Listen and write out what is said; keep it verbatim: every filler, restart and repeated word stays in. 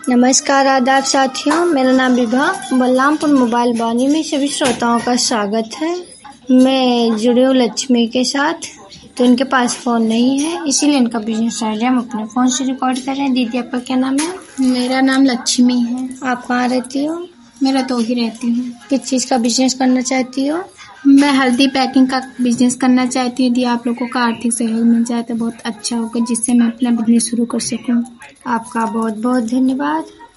नमस्कार आदाब साथियों, मेरा नाम विभा। बलरामपुर मोबाइल बानी में सभी श्रोताओं का स्वागत है। मैं जुड़ी हूँ लक्ष्मी के साथ, तो इनके पास फ़ोन नहीं है, इसीलिए इनका बिजनेस आइडिया हम अपने फ़ोन से रिकॉर्ड कर रहे हैं। दीदी, आपका क्या नाम है? मेरा नाम लक्ष्मी है। आप कहाँ रहती हो? मेरा तो ही रहती हूँ। किस चीज़ का बिजनेस करना चाहती हो? मैं हल्दी पैकिंग का बिजनेस करना चाहती हूँ। यदि आप लोगों को आर्थिक सहयोग मिल जाए तो बहुत अच्छा होगा, जिससे मैं अपना बिजनेस शुरू कर सकूँ। आपका बहुत बहुत धन्यवाद।